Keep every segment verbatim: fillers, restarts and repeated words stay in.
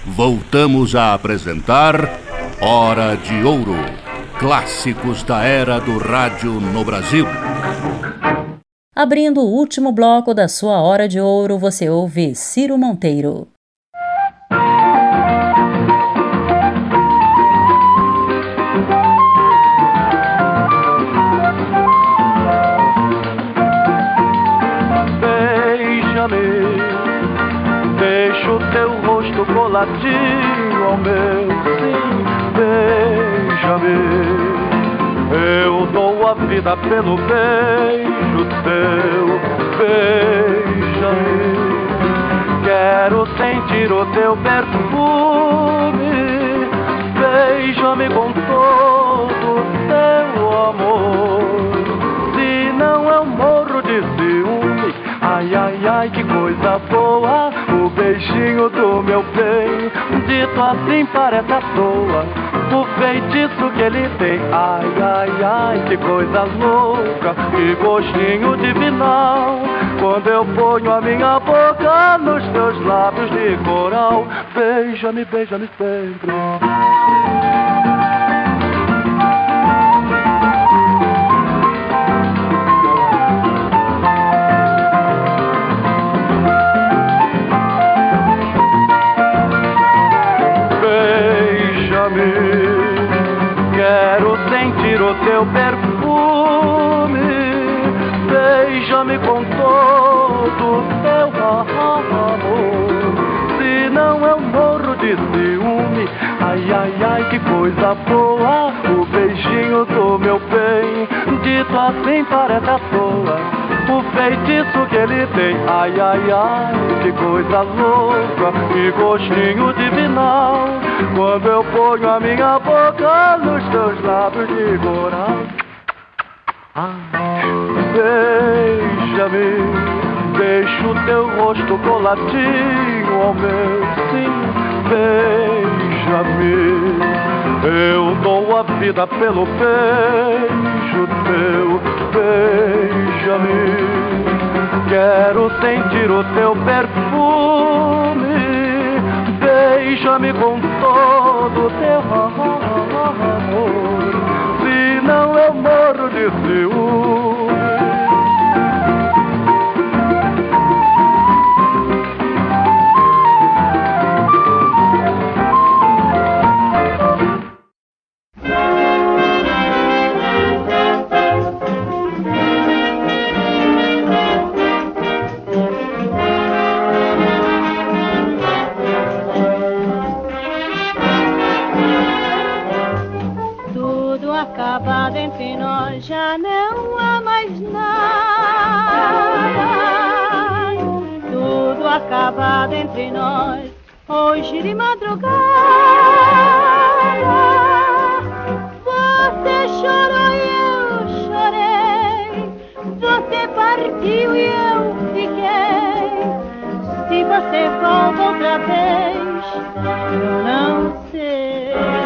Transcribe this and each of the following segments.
voltamos a apresentar Hora de Ouro, clássicos da era do rádio no Brasil. Abrindo o último bloco da sua Hora de Ouro, você ouve Ciro Monteiro. Deixa o teu rosto coladinho ao meu, sim, beija-me. Eu dou a vida pelo beijo teu, beija-me. Quero sentir o teu perfume, beija-me com todo o teu amor. Se não eu morro de ciúme, ai, ai, ai, que coisa boa, o beijinho do meu bem, dito assim parece à toa, o feitiço que ele tem, ai, ai, ai, que coisa louca, que gostinho divinal, quando eu ponho a minha boca nos teus lábios de coral, beija-me, beija-me sempre. Quero sentir o teu perfume, beija-me com todo o teu amor. Se não eu morro de ciúme, ai, ai, ai, que coisa boa, o beijinho do meu bem, dito assim parece à toa, o feitiço que ele tem, ai, ai, ai, que coisa louca, que gostinho divinal, quando eu ponho a minha boca nos teus lábios de coral. Ah, beija-me, deixa o teu rosto coladinho ao meu, sim, beija-me. Eu dou a vida pelo beijo teu, beija-me. Quero sentir o teu perfume, beija-me com todo o teu amor. Se não eu morro de ciúme. Acabado entre nós, já não há mais nada. Tudo acabado entre nós, hoje de madrugada. Você chorou e eu chorei, você partiu e eu fiquei. Se você volta outra vez, eu não sei.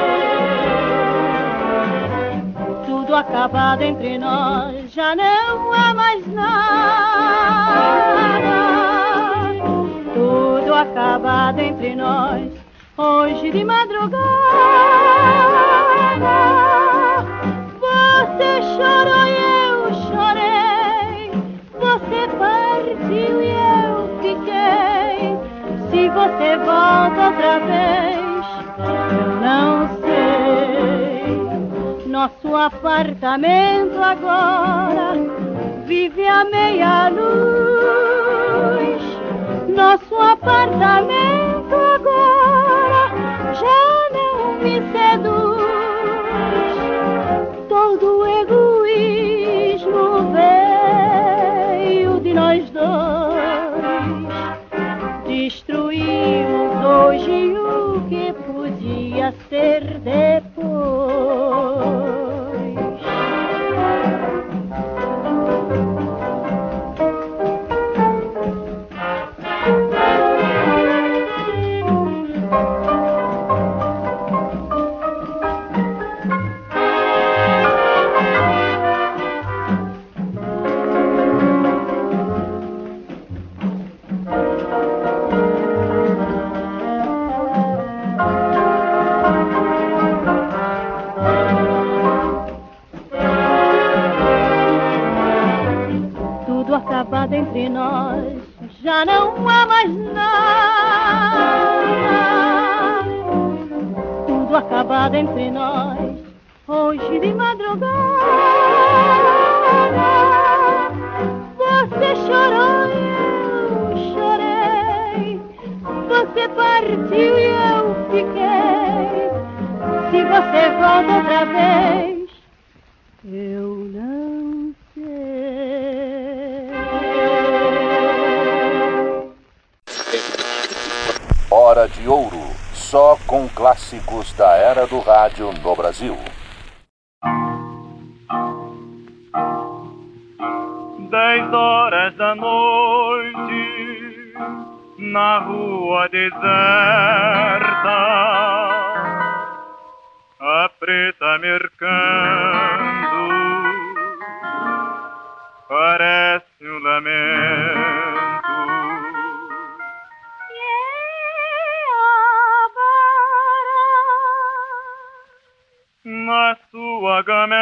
Tudo acabado entre nós, já não há mais nada. Tudo acabado entre nós, hoje de madrugada. Você chorou e eu chorei, você partiu e eu fiquei. Se você volta outra vez, eu não sei. Nosso apartamento agora vive a meia luz. Nosso apartamento agora já não me seduz. Todo o egoísmo veio de nós dois. Destruímos hoje o que podia ser depois. entre nós já não há mais nada. Tudo acabado entre nós hoje de madrugada. Você chorou e eu chorei. Você partiu e eu fiquei. Se você volta outra vez, eu não sei. Hora de Ouro, só com clássicos da era do rádio no Brasil. Dez horas da noite, na rua deserta, a preta mercando, parece um lamento. Na sua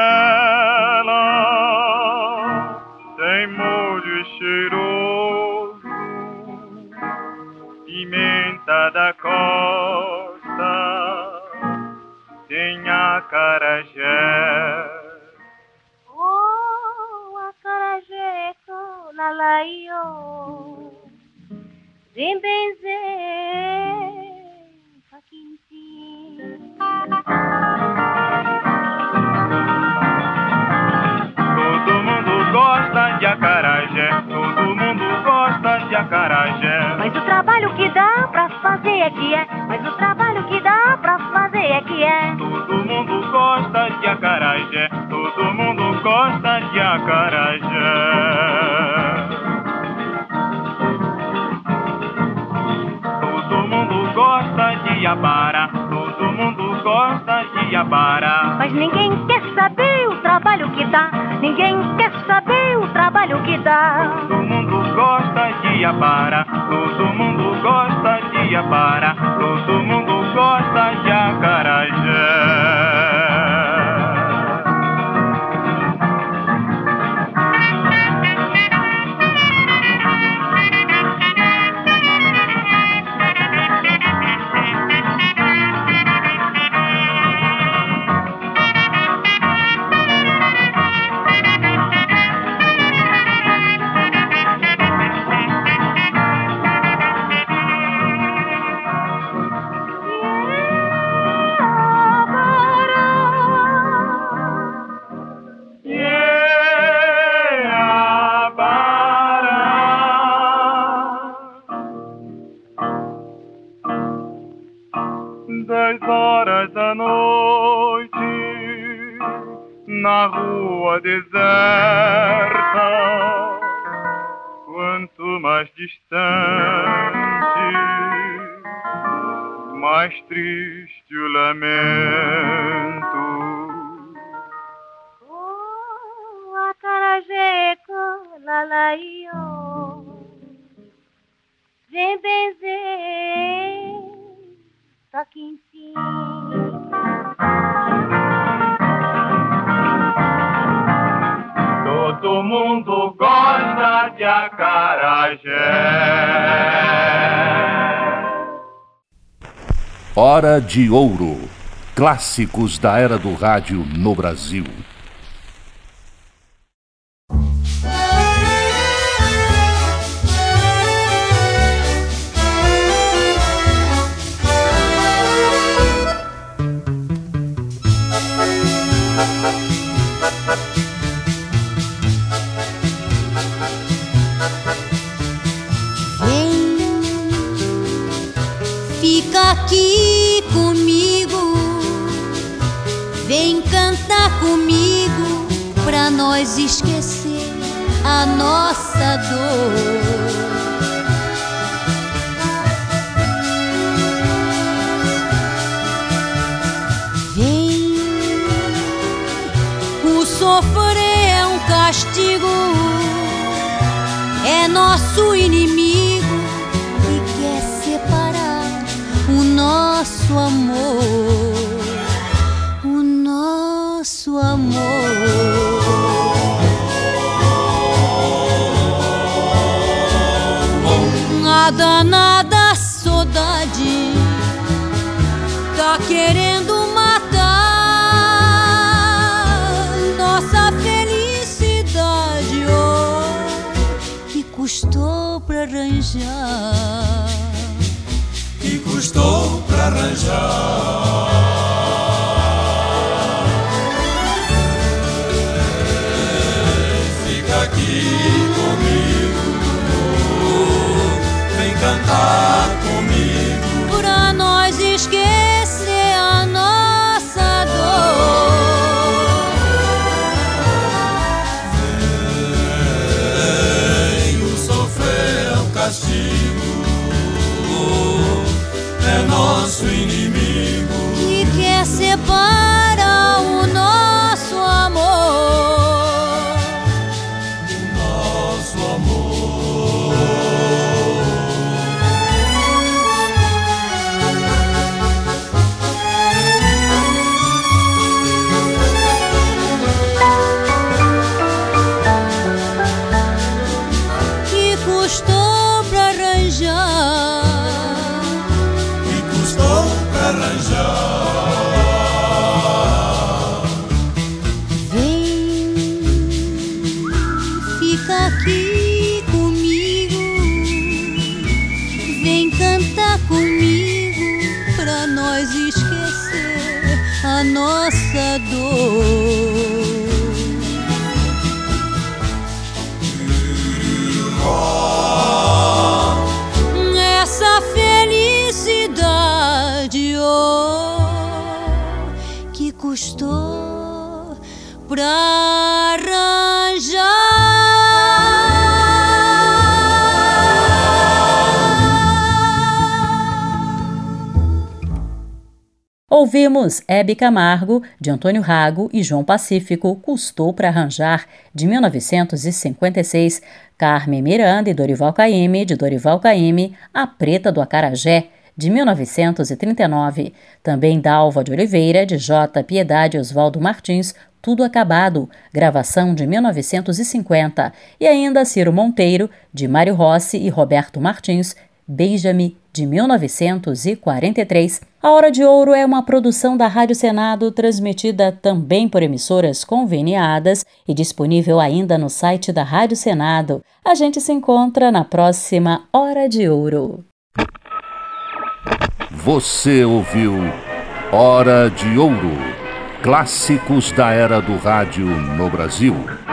gamela tem molho cheiroso, pimenta da costa, tem acarajé. Oh, acarajé com lalaio, vem benzer, paquintim. Todo mundo gosta de acarajé, todo mundo gosta de acarajé. Mas o trabalho que dá pra fazer é que é, mas o trabalho que dá pra fazer é que é. Todo mundo gosta de acarajé, todo mundo gosta de acarajé. Todo mundo gosta de iabara, todo mundo gosta de iabara. Mas ninguém quer saber o trabalho que dá, ninguém quer saber o trabalho que dá. Todo mundo gosta de iabara, todo mundo gosta de iabara, todo mundo gosta de acarajé. Dez horas da noite, na rua deserta, quanto mais distante, mais triste o lamento. Oh, acarajé com lalaio, vem benzer, só quentinho. Todo mundo gosta de acarajé. Hora de Ouro, clássicos da era do rádio no Brasil. Fica aqui comigo, vem cantar comigo, pra nós esquecer a nossa dor. Vem, o sofrer é um castigo, é nosso inimigo que quer separar o nosso amor, o nosso amor. A danada saudade tá querendo matar nossa felicidade, oh, que custou pra arranjar, que custou pra arranjar. Fica aqui comigo, vem cantar comigo, pra nós esquecer a nossa dor. Venho sofrer o castigo, é nosso inimigo que quer separar o nosso amor. A nossa dor. Essa felicidade, oh, que custou pra arranjar. Ouvimos Hebe Camargo, de Antônio Rago e João Pacífico, Custou pra Arranjar, de mil novecentos e cinquenta e seis, Carmen Miranda e Dorival Caymmi, de Dorival Caymmi, A Preta do Acarajé, de mil novecentos e trinta e nove, também Dalva de Oliveira, de J. Piedade e Oswaldo Martins, Tudo Acabado, gravação de mil novecentos e cinquenta, e ainda Ciro Monteiro, de Mário Rossi e Roberto Martins, Beija-me, de mil novecentos e quarenta e três. A Hora de Ouro é uma produção da Rádio Senado, transmitida também por emissoras conveniadas e disponível ainda no site da Rádio Senado. A gente se encontra na próxima Hora de Ouro. Você ouviu Hora de Ouro, clássicos da era do rádio no Brasil.